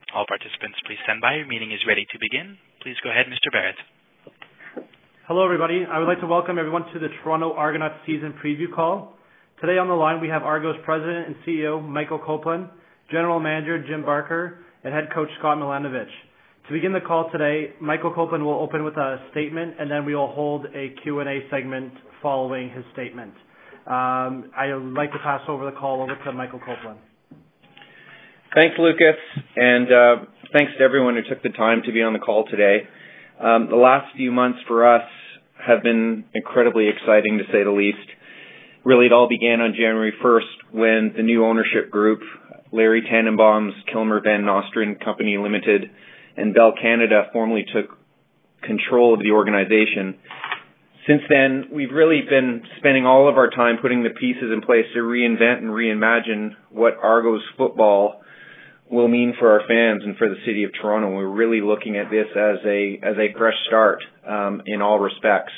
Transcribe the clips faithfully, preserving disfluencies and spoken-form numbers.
All participants, please stand by. Your meeting is ready to begin. Please go ahead, Mister Barrett. Hello, everybody. I would like to welcome everyone to the Toronto Argonauts season preview call. Today on the line, we have Argos President and C E O Michael Copeland, General Manager Jim Barker, and Head Coach Scott Milanovich. To begin the call today, Michael Copeland will open with a statement, and then we will hold a Q and A segment following his statement. Um, I would like to pass over the call over to Michael Copeland. Thanks, Lucas, and uh, thanks to everyone who took the time to be on the call today. Um, the last few months for us have been incredibly exciting, to say the least. Really, it all began on January first when the new ownership group, Larry Tannenbaum's Kilmer Van Nostrand Company Limited and Bell Canada, formally took control of the organization. Since then, we've really been spending all of our time putting the pieces in place to reinvent and reimagine what Argos football will mean for our fans and for the city of Toronto. We're really looking at this as a as a fresh start um, in all respects.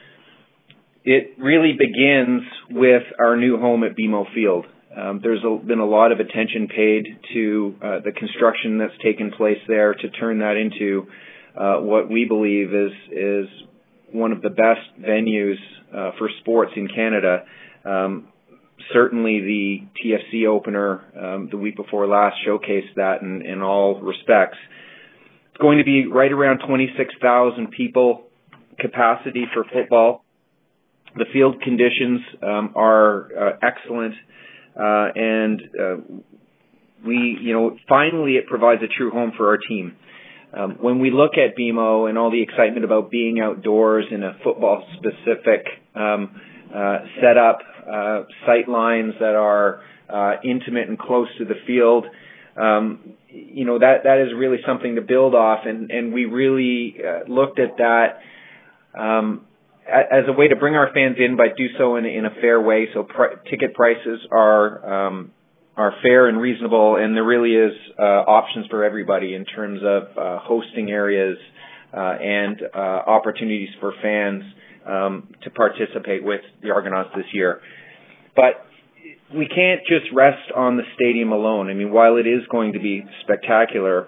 It really begins with our new home at B M O Field. Um, there's a, been a lot of attention paid to uh, the construction that's taken place there to turn that into uh, what we believe is is one of the best venues uh, for sports in Canada. Um, certainly the T F C opener um, the week before last showcased that in, in all respects. It's going to be right around twenty-six thousand people capacity for football. The field conditions um, are uh, excellent. Uh, and uh, we, you know, finally it provides a true home for our team. Um, when we look at B M O and all the excitement about being outdoors in a football-specific um, uh, setup, uh, sight lines that are uh, intimate and close to the field, um, you know, that that is really something to build off. And, and we really uh, looked at that um, as a way to bring our fans in, but do so in, in a fair way. So pr- ticket prices are um, are fair and reasonable, and there really is uh, options for everybody in terms of uh, hosting areas uh, and uh, opportunities for fans um, to participate with the Argonauts this year. But we can't just rest on the stadium alone. I mean, while it is going to be spectacular,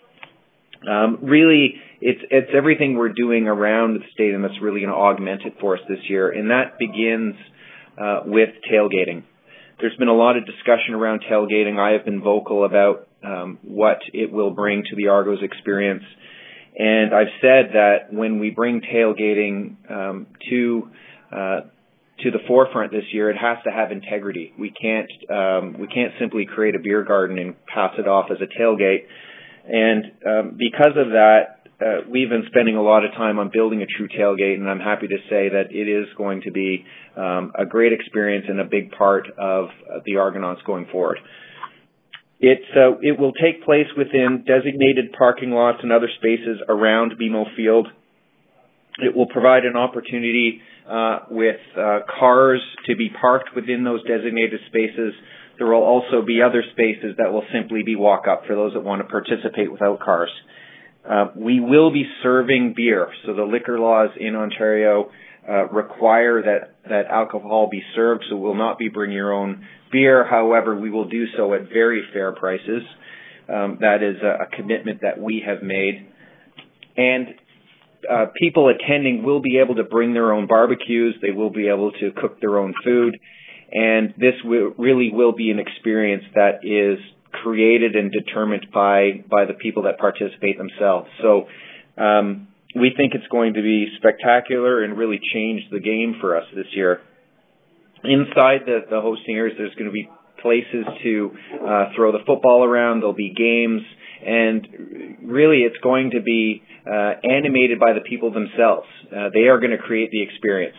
um, really It's it's everything we're doing around the stadium that's really going to augment it for us this year, and that begins uh, with tailgating. There's been a lot of discussion around tailgating. I have been vocal about um, what it will bring to the Argos experience, and I've said that when we bring tailgating um, to uh, to the forefront this year, it has to have integrity. We can't um, we can't simply create a beer garden and pass it off as a tailgate, and um, because of that, Uh, we've been spending a lot of time on building a true tailgate, and I'm happy to say that it is going to be um, a great experience and a big part of uh, the Argonauts going forward. It's, uh, it will take place within designated parking lots and other spaces around B M O Field. It will provide an opportunity uh, with uh, cars to be parked within those designated spaces. There will also be other spaces that will simply be walk-up for those that want to participate without cars. Uh, we will be serving beer, so the liquor laws in Ontario uh, require that, that alcohol be served, so we'll not be bring your own beer. However, we will do so at very fair prices. Um, that is a, a commitment that we have made. And uh, people attending will be able to bring their own barbecues. They will be able to cook their own food. And this will, really will be an experience that is created and determined by by the people that participate themselves. So um, we think it's going to be spectacular and really change the game for us this year. Inside the, the hosting areas, there's going to be places to uh, throw the football around. There'll be games, and really it's going to be uh, animated by the people themselves. Uh, they are going to create the experience.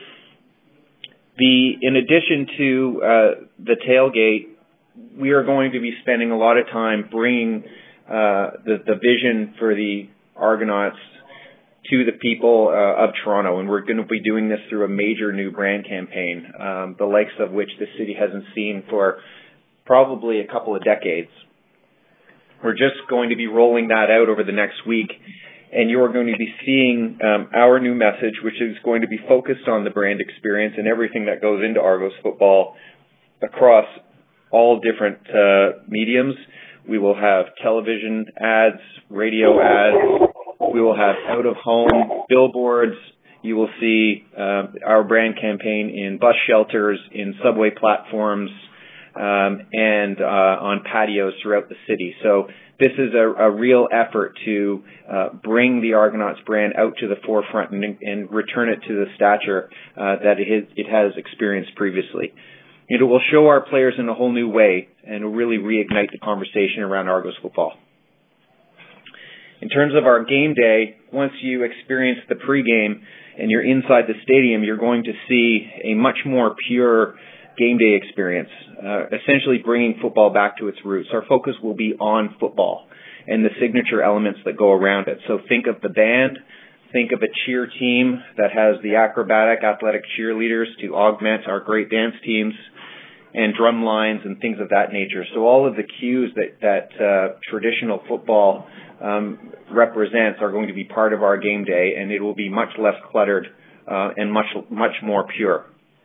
The in addition to uh, the tailgate, we are going to be spending a lot of time bringing uh, the, the vision for the Argonauts to the people uh, of Toronto, and we're going to be doing this through a major new brand campaign, um, the likes of which the city hasn't seen for probably a couple of decades. We're just going to be rolling that out over the next week, and you're going to be seeing um, our new message, which is going to be focused on the brand experience and everything that goes into Argos football across all different uh, mediums. We will have television ads, radio ads. We will have out-of-home billboards. You will see uh, our brand campaign in bus shelters, in subway platforms, um, and uh, on patios throughout the city. So this is a, a real effort to uh, bring the Argonauts brand out to the forefront and, and return it to the stature uh, that it, it has experienced previously. It will show our players in a whole new way and will really reignite the conversation around Argos football. In terms of our game day, once you experience the pregame and you're inside the stadium, you're going to see a much more pure game day experience, uh, essentially bringing football back to its roots. Our focus will be on football and the signature elements that go around it. So think of the band, think of a cheer team that has the acrobatic, athletic cheerleaders to augment our great dance teams, and drum lines and things of that nature. So all of the cues that, that uh, traditional football um, represents are going to be part of our game day, and it will be much less cluttered uh, and much, much more pure.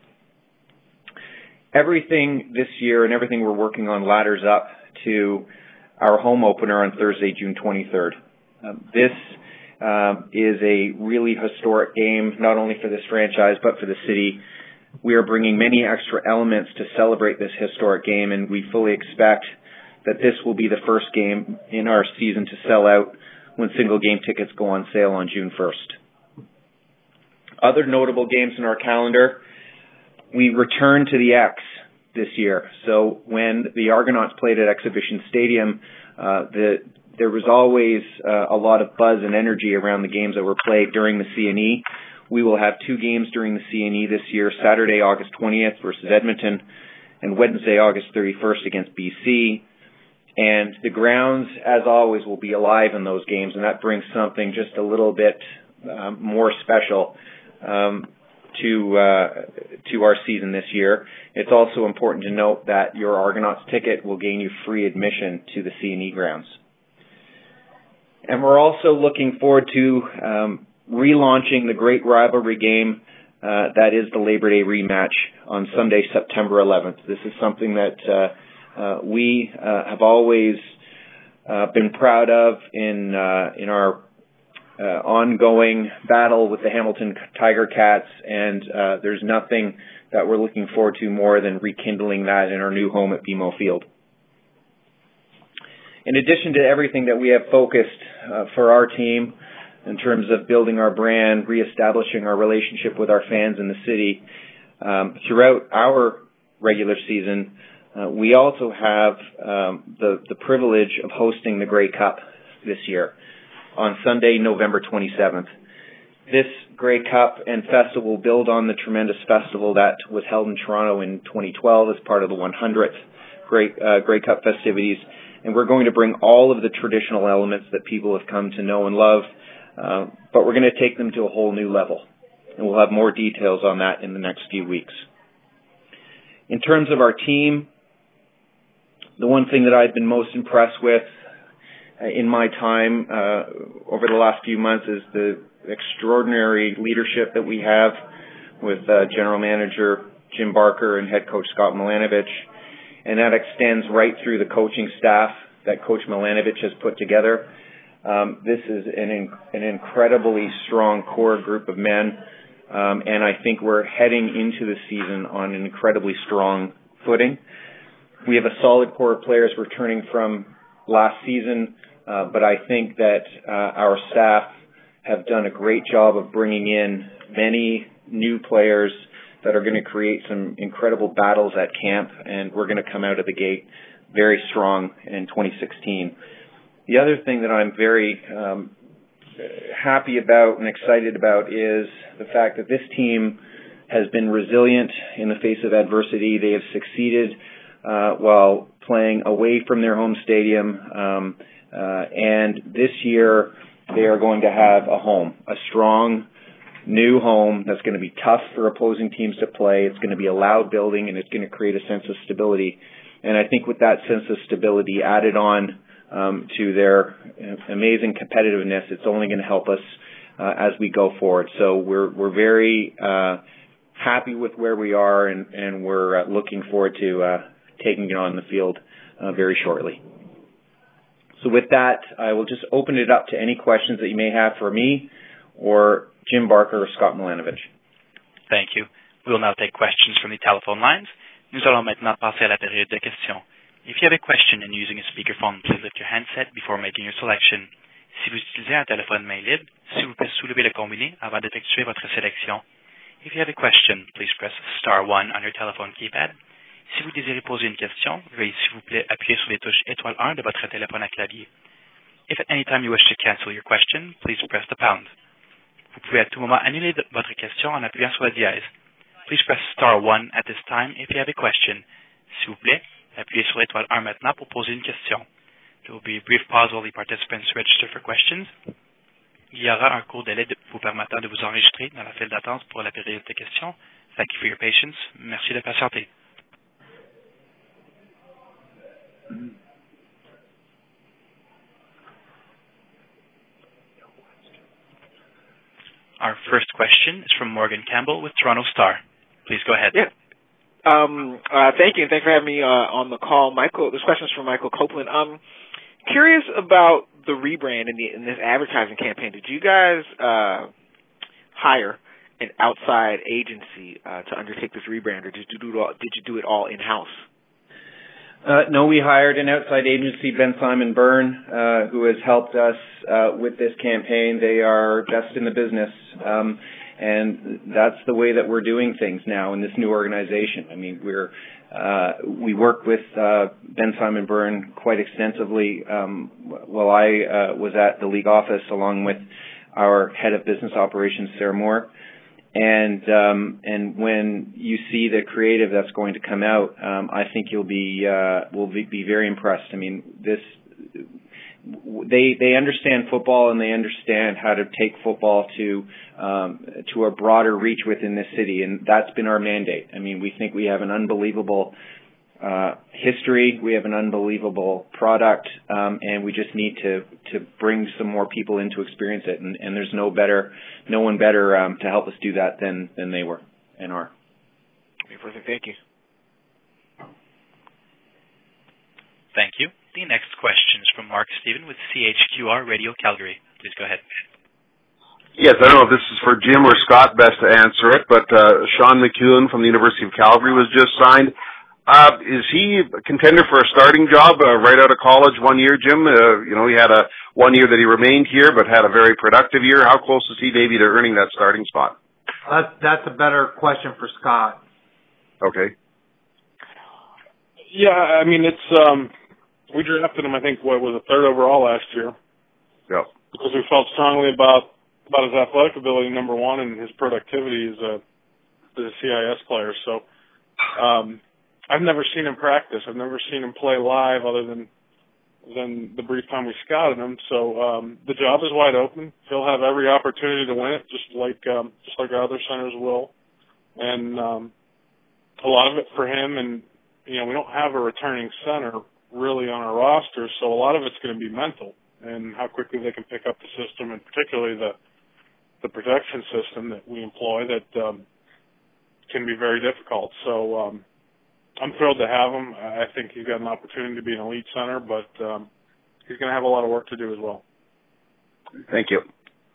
Everything this year and everything we're working on ladders up to our home opener on Thursday, June twenty-third. Um, this uh, is a really historic game, not only for this franchise, but for the city. We are bringing many extra elements to celebrate this historic game, and we fully expect that this will be the first game in our season to sell out when single game tickets go on sale on June first. Other notable games in our calendar, we return to the X this year. So when the Argonauts played at Exhibition Stadium, uh, the, there was always uh, a lot of buzz and energy around the games that were played during the C N E. We will have two games during the C N E this year, Saturday, August twentieth versus Edmonton, and Wednesday, August thirty-first against B C. And the grounds, as always, will be alive in those games, and that brings something just a little bit um, more special um, to uh, to our season this year. It's also important to note that your Argonauts ticket will gain you free admission to the C N E grounds. And we're also looking forward to um, relaunching the great rivalry game uh, that is the Labor Day rematch on Sunday, September eleventh. This is something that uh, uh, we uh, have always uh, been proud of in uh, in our uh, ongoing battle with the Hamilton Tiger Cats, and uh, there's nothing that we're looking forward to more than rekindling that in our new home at B M O Field. In addition to everything that we have focused uh, for our team, in terms of building our brand, reestablishing our relationship with our fans in the city, um, throughout our regular season, uh, we also have um, the, the privilege of hosting the Grey Cup this year on Sunday, November twenty-seventh. This Grey Cup and festival will build on the tremendous festival that was held in Toronto in twenty twelve as part of the one hundredth Grey, uh, Grey Cup festivities, and we're going to bring all of the traditional elements that people have come to know and love, Uh, but we're going to take them to a whole new level, and we'll have more details on that in the next few weeks. In terms of our team, the one thing that I've been most impressed with uh, in my time uh, over the last few months is the extraordinary leadership that we have with uh, General Manager Jim Barker and Head Coach Scott Milanovich, and that extends right through the coaching staff that Coach Milanovich has put together. Um, this is an, in, an incredibly strong core group of men, um, and I think we're heading into the season on an incredibly strong footing. We have a solid core of players returning from last season, uh, but I think that uh, our staff have done a great job of bringing in many new players that are going to create some incredible battles at camp, and we're going to come out of the gate very strong in twenty sixteen. The other thing that I'm very um, happy about and excited about is the fact that this team has been resilient in the face of adversity. They have succeeded uh, while playing away from their home stadium, um, uh, and this year they are going to have a home, a strong new home that's going to be tough for opposing teams to play. It's going to be a loud building, and it's going to create a sense of stability. And I think with that sense of stability added on um, to their amazing competitiveness, it's only going to help us uh, as we go forward. So we're we're very uh, happy with where we are, and, and we're uh, looking forward to uh, taking it on the field uh, very shortly. So with that, I will just open it up to any questions that you may have for me or Jim Barker or Scott Milanovich. Thank you. We will now take questions from the telephone lines. Nous allons maintenant passer à la période de questions. If you have a question and using a speakerphone, please lift your handset before making your selection. Si vous utilisez un téléphone main libre, s'il vous plaît soulevez le combiné avant d'effectuer votre sélection. If you have a question, please press star one on your telephone keypad. Si vous désirez poser une question, veuillez s'il vous plaît appuyer sur les touches étoile un de votre téléphone à clavier. If at any time you wish to cancel your question, please press the pound. Vous pouvez à tout moment annuler votre question en appuyant sur la dièse. Please press star one at this time if you have a question. S'il vous plaît, appuyez sur l'étoile un maintenant pour poser une question. There will be a brief pause while the participants register for questions. Il y aura un court délai de vous permettant de vous enregistrer dans la file d'attente pour la période de questions. Thank you for your patience. Merci de patienter. Our first question is from Morgan Campbell with Toronto Star. Please go ahead. Yeah. Um, uh, thank you, and thanks for having me uh, on the call. Michael, this question is from Michael Copeland. I'm curious about the rebrand in, the, in this advertising campaign. Did you guys uh, hire an outside agency uh, to undertake this rebrand, or did you do it all, did you do it all in-house? Uh, no, we hired an outside agency, Ben Simon Byrne, uh, who has helped us uh, with this campaign. They are best in the business, um, and that's the way that we're doing things now in this new organization. I mean, we're uh, we work with uh, Ben Simon Byrne quite extensively um, while I uh, was at the league office, along with our head of business operations, Sarah Moore. And um, and when you see the creative that's going to come out, um, I think you'll be uh, will be, be very impressed. I mean, this they they understand football, and they understand how to take football to um, to a broader reach within this city, and that's been our mandate. I mean, we think we have an unbelievable uh, history, we have an unbelievable product, um, and we just need to to bring some more people in to experience it. And, and there's no better, no one better um, to help us do that than than they were and are. Okay, perfect. Thank you. Thank you. The next question is from Mark Stephen with C H Q R Radio Calgary. Please go ahead. Yes, I don't know if this is for Jim or Scott best to answer it, but uh, Sean McEwen from the University of Calgary was just signed. Uh, is he a contender for a starting job uh, right out of college one year, Jim? Uh, you know, he had a one year that he remained here, but had a very productive year. How close is he maybe to earning that starting spot? Uh, that's a better question for Scott. Okay. Yeah, I mean, it's um, we drafted him, I think, what was it, third overall last year. Yeah. Because we felt strongly about about his athletic ability, number one, and his productivity as a as a C I S player. So. Um, I've never seen him practice. I've never seen him play live other than than the brief time we scouted him. So um, the job is wide open. He'll have every opportunity to win it, just like um, just like our other centers will. And um, a lot of it for him. And you know, we don't have a returning center really on our roster, so a lot of it's going to be mental and how quickly they can pick up the system, and particularly the the protection system that we employ that um, can be very difficult. So. Um, I'm thrilled to have him. I think he's got an opportunity to be an elite center, but um, he's going to have a lot of work to do as well. Thank you.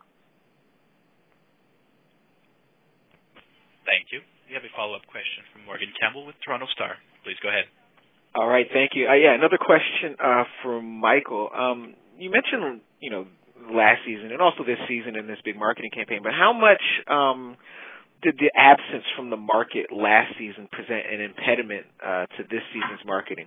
Thank you. We have a follow-up question from Morgan Campbell with Toronto Star. Please go ahead. All right, thank you. Uh, yeah, another question uh, from Michael. Um, you mentioned, you know, last season and also this season in this big marketing campaign, but how much um, – did the absence from the market last season present an impediment uh, to this season's marketing?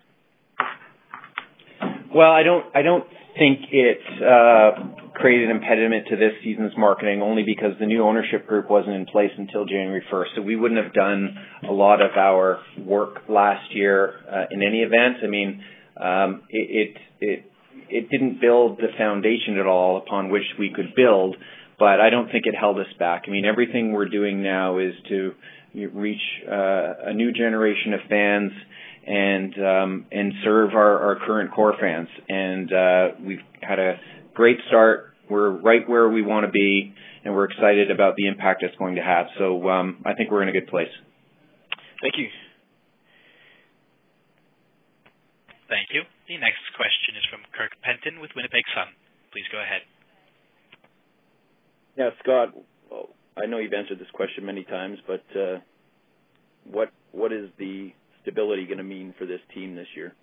Well, I don't. I don't think it uh, created an impediment to this season's marketing, only because the new ownership group wasn't in place until January first. So we wouldn't have done a lot of our work last year uh, in any event. I mean, um, it, it it it didn't build the foundation at all upon which we could build. But I don't think it held us back. I mean, everything we're doing now is to reach uh, a new generation of fans and um, and serve our, our current core fans. And uh, we've had a great start. We're right where we want to be, and we're excited about the impact it's going to have. So um, I think we're in a good place. Thank you. Thank you. The next question is from Kirk Penton Sun. Please go ahead. Yeah, Scott, well, I know you've answered this question many times, but uh, what what is the stability going to mean for this team this year?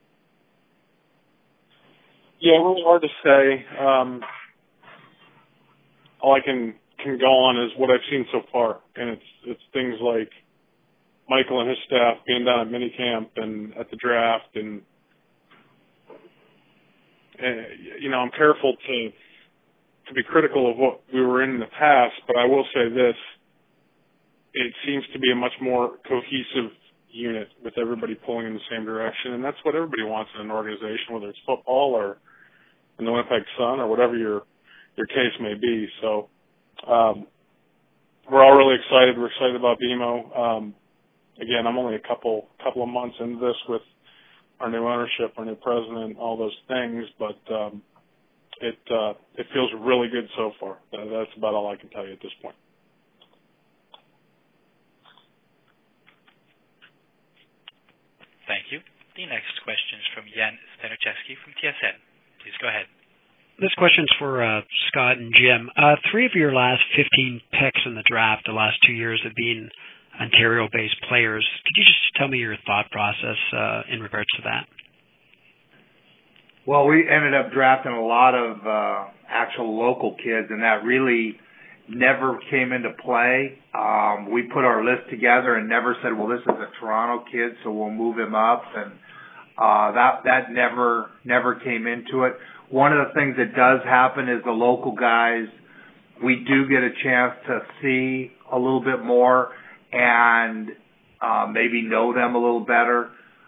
Yeah, really hard to say. Um, all I can, can go on is what I've seen so far, and it's it's things like Michael and his staff being down at minicamp and at the draft, and, and you know, I'm careful to to be critical of what we were in in the past, but I will say this: it seems to be a much more cohesive unit with everybody pulling in the same direction, and that's what everybody wants in an organization, whether it's football or in the Winnipeg Sun or whatever your your case may be. So um, we're all really excited. We're excited about B M O. Um, again, I'm only a couple couple of months into this with our new ownership, our new president, all those things, but um, it uh, it feels really good so far. That's about all I can tell you at this point. Thank you. The next question is from Jan Staniszewski from T S N. Please go ahead. This question's for uh, Scott and Jim. Uh, three of your last fifteen picks in the draft the last two years have been Ontario-based players. Could you just tell me your thought process uh, in regards to that? Well, we ended up drafting a lot of uh, actual local kids, and that really never came into play. Um, we put our list together and never said, well, this is a Toronto kid, so we'll move him up. And uh, that that never never came into it. One of the things that does happen is the local guys, we do get a chance to see a little bit more and uh, maybe know them a little better.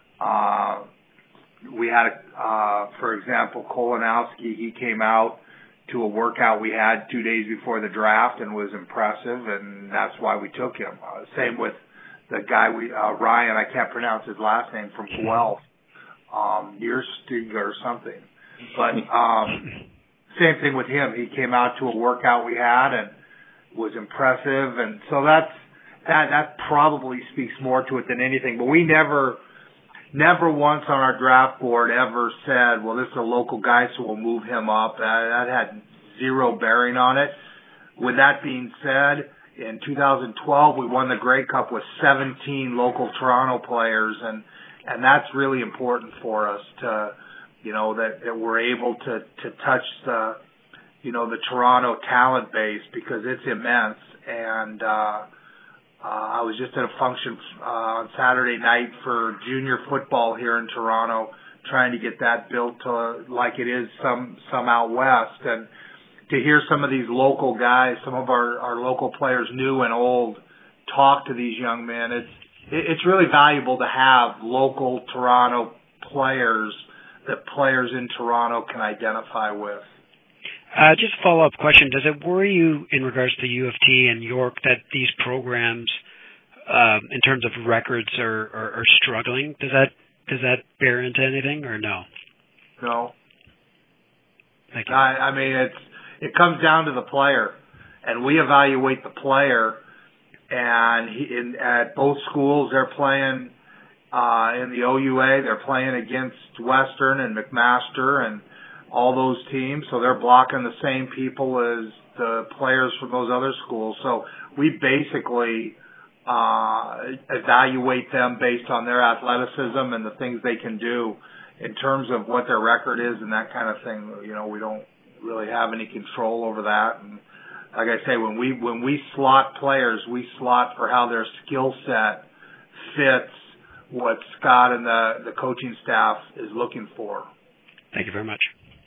Uh, we had, uh, for example, Kolanowski, he came out to a workout we had two days before the draft and was impressive, and that's why we took him. Uh, same with the guy, we uh, Ryan, I can't pronounce his last name, from Guelph, um, Yerstig or something. But um, same thing with him. He came out to a workout we had and was impressive, and so that's that. That probably speaks more to it than anything. But we never, never once on our draft board ever said, "Well, this is a local guy, so we'll move him up." That, that had zero bearing on it. With that being said, in two thousand twelve, we won the Grey Cup with seventeen local Toronto players, and and that's really important for us to. You know, that, that we're able to, to touch the, you know, the Toronto talent base because it's immense. And, uh, uh, I was just at a function, uh, on Saturday night for junior football here in Toronto, trying to get that built to like it is some, some out west. And to hear some of these local guys, some of our, our local players, new and old, talk to these young men, it's, it's really valuable to have local Toronto players that players in Toronto can identify with. Uh, just a follow-up question. Does it worry you in regards to U of T and York that these programs, um, in terms of records, are, are, are struggling? Does that does that bear into anything or no? No. Thank you. I, I mean, it's it comes down to the player, and we evaluate the player. And he, in, at both schools, they're playing. Uh, in the O U A, they're playing against Western and McMaster and all those teams, so they're blocking the same people as the players from those other schools. So we basically uh, evaluate them based on their athleticism and the things they can do. In terms of what their record is and that kind of thing, you know, we don't really have any control over that. And like I say, when we when we slot players, we slot for how their skill set fits what Scott and the, the coaching staff is looking for. Thank you very much.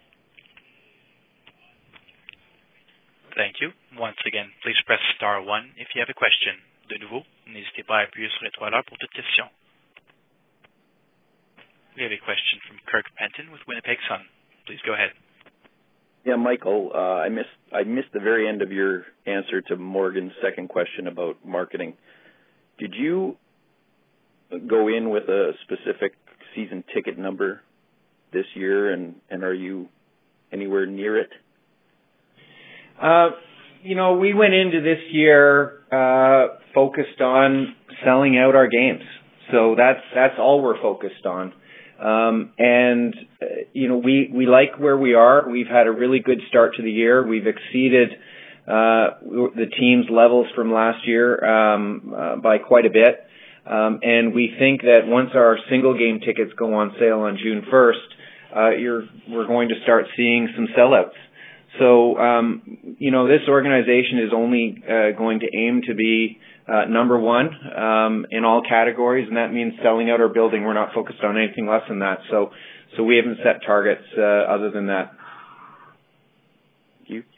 Thank you. Once again, please press star one if you have a question. De nouveau, n'hésitez pas à appuyer sur l'étoile pour toute question. We have a question from Kirk Penton with Winnipeg Sun. Please go ahead. Yeah, Michael, uh, I missed I missed the very end of your answer to Morgan's second question about marketing. Did you go in with a specific season ticket number this year, and, and are you anywhere near it? Uh, you know, we went into this year uh, focused on selling out our games, so that's that's all we're focused on. Um, and, uh, you know, we, we like where we are. We've had a really good start to the year. We've exceeded uh, the team's levels from last year um, uh, by quite a bit. Um, and we think that once our single game tickets go on sale on June first, uh, you're, we're going to start seeing some sellouts. So, um, you know, this organization is only uh, going to aim to be uh, number one um, in all categories, and that means selling out our building. We're not focused on anything less than that. So, so we haven't set targets uh, other than that. You.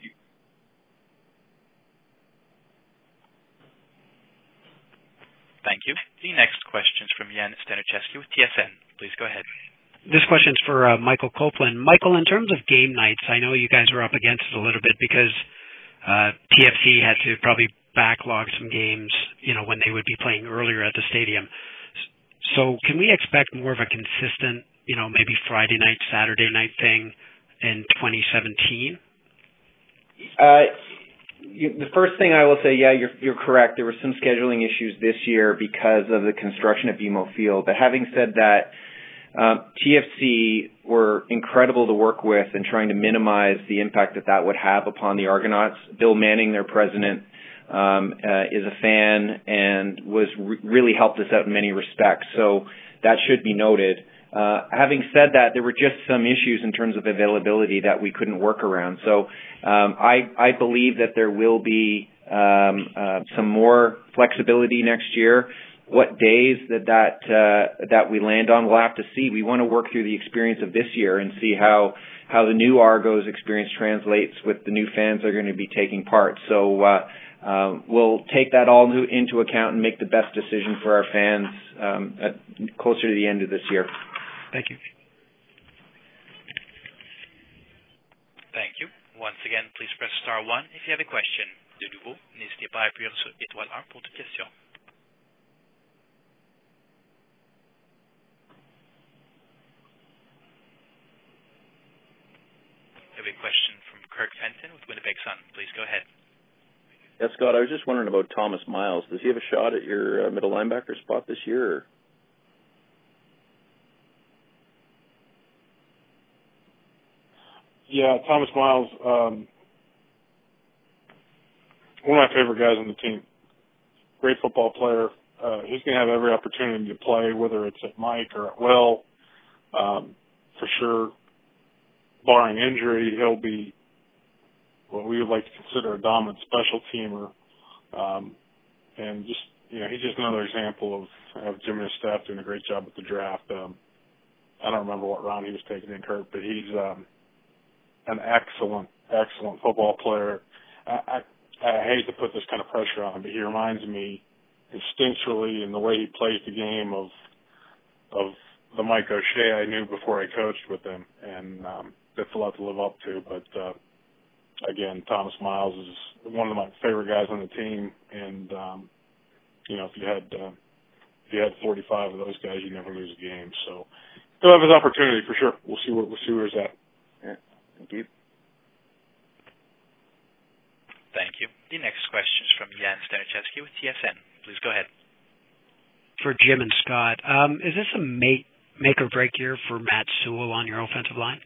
Thank you. The next question is from Jan Staniszewski with T S N. Please go ahead. This question's for uh, Michael Copeland. Michael, in terms of game nights, I know you guys were up against it a little bit because uh, T F C had to probably backlog some games, you know, when they would be playing earlier at the stadium. So can we expect more of a consistent, you know, maybe Friday night, Saturday night thing in twenty seventeen? Uh, you, the first thing I will say, yeah, you're, you're correct. There were some scheduling issues this year because of the construction at B M O Field. But having said that, Um, T F C were incredible to work with in trying to minimize the impact that that would have upon the Argonauts. Bill Manning, their president, um, uh, is a fan and was re- really helped us out in many respects. So that should be noted. Uh, having said that, there were just some issues in terms of availability that we couldn't work around. So um, I, I believe that there will be um, uh, some more flexibility next year. What days that that uh, that we land on, we'll have to see. We want to work through the experience of this year and see how how the new Argos experience translates with the new fans that are going to be taking part. So uh, uh, we'll take that all into account and make the best decision for our fans um, at, closer to the end of this year. Thank you. Thank you. Once again, please press star one if you have a question. De nouveau, n'hésitez pas à appuyer sur étoile un pour toute question. We have a question from Kirk Fenton with Winnipeg Sun. Please go ahead. Yeah, Scott, I was just wondering about Thomas Miles. Does he have a shot at your uh, middle linebacker spot this year? Or? Yeah, Thomas Miles, um, one of my favorite guys on the team. Great football player. Uh, he's going to have every opportunity to play, whether it's at Mike or at Will. Um, for sure. Barring injury, he'll be what we would like to consider a dominant special teamer. Um, and just, you know, he's just another example of, of Jim and his staff doing a great job with the draft. Um, I don't remember what round he was taken in, Kurt, but he's um, an excellent, excellent football player. I, I, I hate to put this kind of pressure on him, but he reminds me instinctually in the way he plays the game of of the Mike O'Shea I knew before I coached with him, and um, that's a lot to live up to. But uh, again, Thomas Miles is one of my favorite guys on the team, and um, you know, if you had uh, if you had forty-five of those guys, you never lose a game. So he'll have his opportunity for sure. We'll see where we'll see where he's at. Yeah, thank you. Thank you. The next question is from Jan Staniszewski with T S N. Please go ahead. For Jim and Scott, um, is this a make, make or break year for Matt Sewell on your offensive line?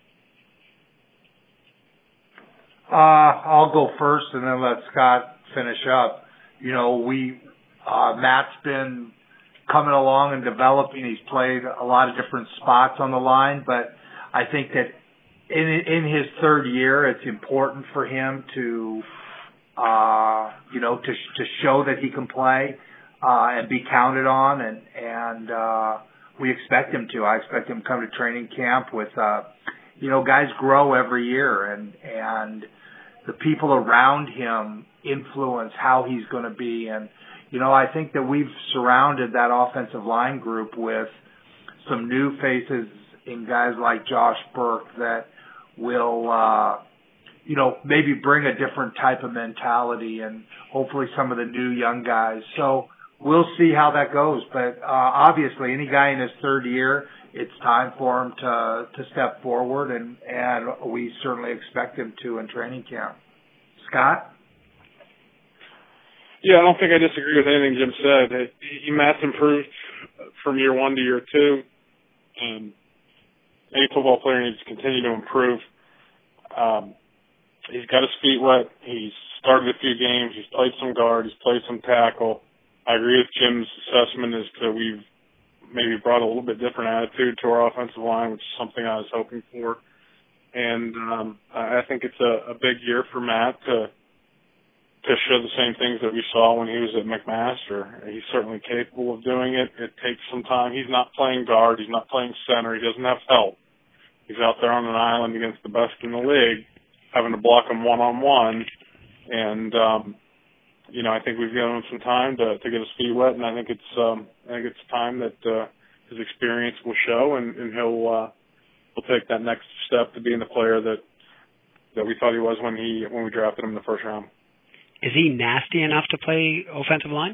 Uh, I'll go first and then let Scott finish up. You know, we, uh, Matt's been coming along and developing. He's played a lot of different spots on the line, but I think that in, in his third year, it's important for him to, uh, you know, to, to show that he can play, uh, and be counted on. And, and, uh, we expect him to. I expect him to come to training camp with, uh, you know, guys grow every year, and, and the people around him influence how he's going to be. And, you know, I think that we've surrounded that offensive line group with some new faces in guys like Josh Burke that will, uh, you know, maybe bring a different type of mentality, and hopefully some of the new young guys. So we'll see how that goes. But, uh, obviously any guy in his third year, it's time for him to, to step forward, and, and we certainly expect him to in training camp. Scott? Yeah, I don't think I disagree with anything Jim said. He, Matt's improved from year one to year two. Um, any football player needs to continue to improve. Um, he's got his feet wet. He's started a few games. He's played some guard. He's played some tackle. I agree with Jim's assessment as to we've maybe brought a little bit different attitude to our offensive line, which is something I was hoping for. And um, I think it's a, a big year for Matt to to show the same things that we saw when he was at McMaster. He's certainly capable of doing it. It takes some time. He's not playing guard. He's not playing center. He doesn't have help. He's out there on an island against the best in the league, having to block him one-on-one. And, um, you know, I think we've given him some time to, to get his feet wet, and I think it's um, I think it's time that uh, his experience will show, and, and he'll uh, he'll take that next step to being the player that that we thought he was when he when we drafted him in the first round. Is he nasty enough to play offensive line?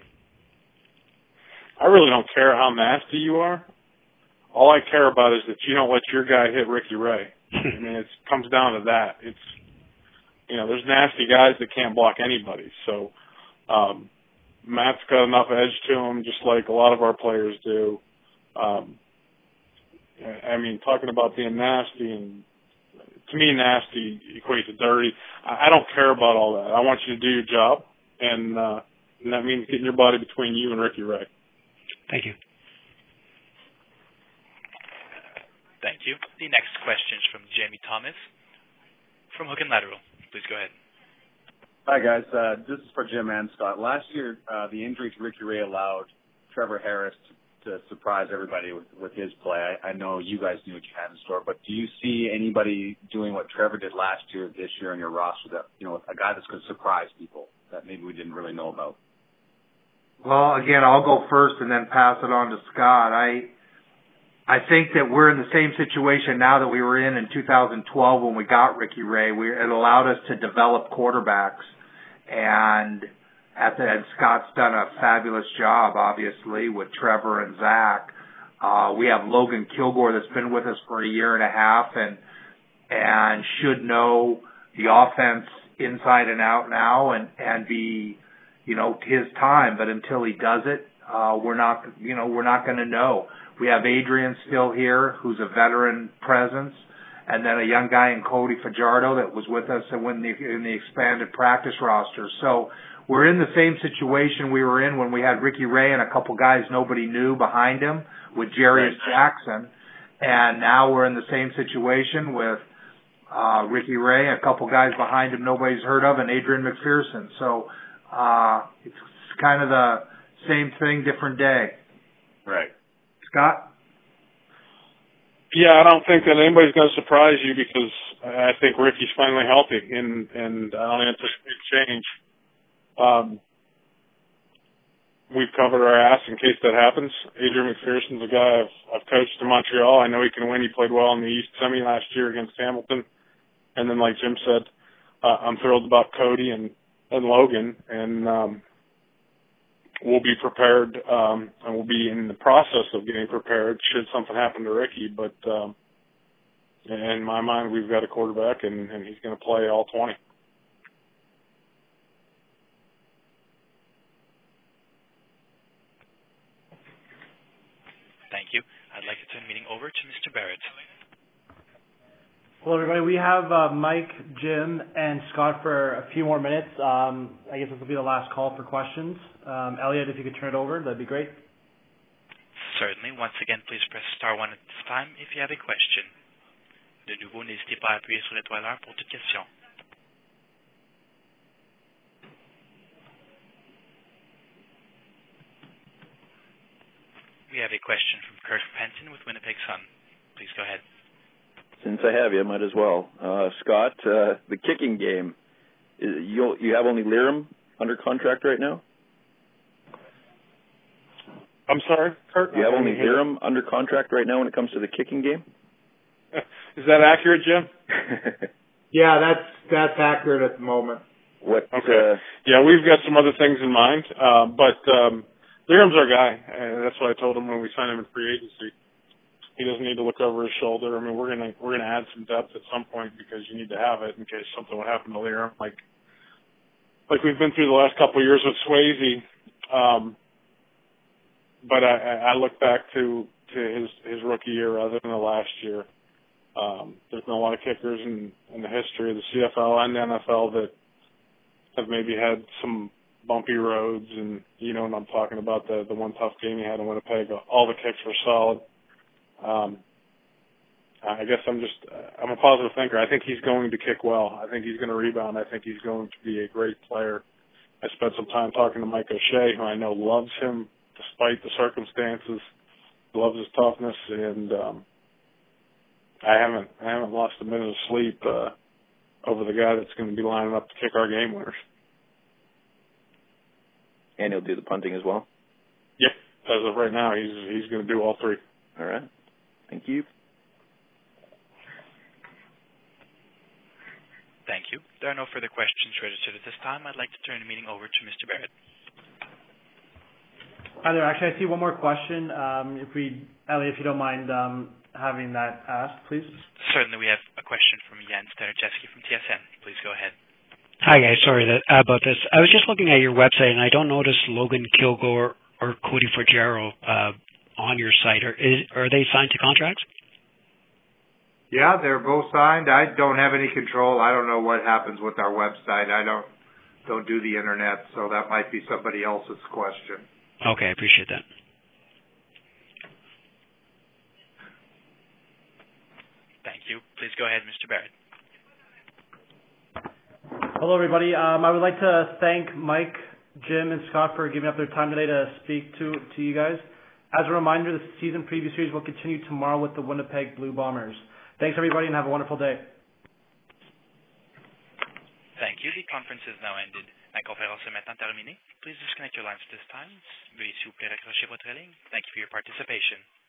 I really don't care how nasty you are. All I care about is that you don't let your guy hit Ricky Ray. I mean, it comes down to that. It's, you know, there's nasty guys that can't block anybody. So um, Matt's got enough edge to him, just like a lot of our players do. Um, I mean, talking about being nasty, and to me, nasty equates to dirty. I don't care about all that. I want you to do your job, and, uh, and that means getting your body between you and Ricky Ray. Thank you. Thank you. The next question is from Jamie Thomas from Hook and Lateral. Please go ahead. Hi, guys. Uh, this is for Jim and Scott. Last year, uh, the injury to Ricky Ray allowed Trevor Harris to to surprise everybody with, with his play. I, I know you guys knew what you had in store, but do you see anybody doing what Trevor did last year, this year on your roster, that, you know, a guy that's going to surprise people that maybe we didn't really know about? Well, again, I'll go first and then pass it on to Scott. I I think that we're in the same situation now that we were in in two thousand twelve when we got Ricky Ray. We, it allowed us to develop quarterbacks, and At the, and Scott's done a fabulous job, obviously, with Trevor and Zach. Uh, we have Logan Kilgore that's been with us for a year and a half and and should know the offense inside and out now and, and be, you know, his time. But until he does it, uh, we're not, you know, we're not going to know. We have Adrian still here, who's a veteran presence, and then a young guy in Cody Fajardo that was with us and when the, in the expanded practice roster. So we're in the same situation we were in when we had Ricky Ray and a couple guys nobody knew behind him with Jarius Jackson. And now we're in the same situation with uh, Ricky Ray, a couple guys behind him nobody's heard of, and Adrian McPherson. So uh, it's kind of the same thing, different day. Right. Scott? Yeah, I don't think that anybody's going to surprise you because I think Ricky's finally healthy, and, and I don't anticipate change. Um, we've covered our ass in case that happens. Adrian McPherson's a guy I've, I've coached in Montreal. I know he can win. He played well in the East Semi last year against Hamilton. And then, like Jim said, uh, I'm thrilled about Cody and, and Logan, and um, we'll be prepared, um, and we'll be in the process of getting prepared should something happen to Ricky. But um, in my mind, we've got a quarterback, and, and he's going to play all twenty. Thank you. I'd like to turn the meeting over to Mister Barrett. Hello, everybody. We have uh, Mike, Jim, and Scott for a few more minutes. Um, I guess this will be the last call for questions. Um, Elliot, if you could turn it over, that'd be great. Certainly. Once again, please press star one at this time if you have a question. De nouveau, n'hésitez pas à appuyer sur l'étoile un pour toute question. We have a question from Kurt Penton with Winnipeg Sun. Please go ahead. Since I have you, I might as well. Uh, Scott, uh, the kicking game, you you have only Liram under contract right now? I'm sorry, Kurt? You have only Liram under contract right now when it comes to the kicking game? Is that accurate, Jim? Yeah, that's that's accurate at the moment. What? Okay. Uh, yeah, we've got some other things in mind, uh, but um, Liram's our guy, and that's what I told him when we signed him in free agency. He doesn't need to look over his shoulder. I mean, we're gonna we're gonna add some depth at some point because you need to have it in case something would happen to Liram, like like we've been through the last couple of years with Swayze. Um, but I, I look back to, to to his his rookie year rather than the last year. Um, there's been a lot of kickers in, in the history of the C F L and the N F L that have maybe had some bumpy roads, and you know, and I'm talking about the the one tough game he had in Winnipeg. All the kicks were solid. Um, I guess I'm just I'm a positive thinker. I think he's going to kick well. I think he's going to rebound. I think he's going to be a great player. I spent some time talking to Mike O'Shea, who I know loves him despite the circumstances, loves his toughness, and um, I haven't I haven't lost a minute of sleep uh, over the guy that's going to be lining up to kick our game winners. And he'll do the punting as well? Yep. As of right now, he's he's going to do all three. All right. Thank you. Thank you. There are no further questions registered at this time. I'd like to turn the meeting over to Mister Barrett. Hi there. Actually, I see one more question. Um, if we, Ellie, if you don't mind um, having that asked, please. Certainly, we have a question from Jan Staniszewski from T S N. Please go ahead. Hi, guys. Sorry that, about this. I was just looking at your website, and I don't notice Logan Kilgore or Cody Forgero uh, on your site. Are, is, are they signed to contracts? Yeah, they're both signed. I don't have any control. I don't know what happens with our website. I don't don't do the internet, so that might be somebody else's question. Okay, I appreciate that. Thank you. Please go ahead, Mister Barrett. Hello, everybody. Um, I would like to thank Mike, Jim, and Scott for giving up their time today to speak to, to you guys. As a reminder, the season preview series will continue tomorrow with the Winnipeg Blue Bombers. Thanks, everybody, and have a wonderful day. Thank you. The conference is now ended. La conférence est maintenant terminée. Please disconnect your lines at this time. Veuillez s'il vous plaît raccrocher votre ligne. Thank you for your participation.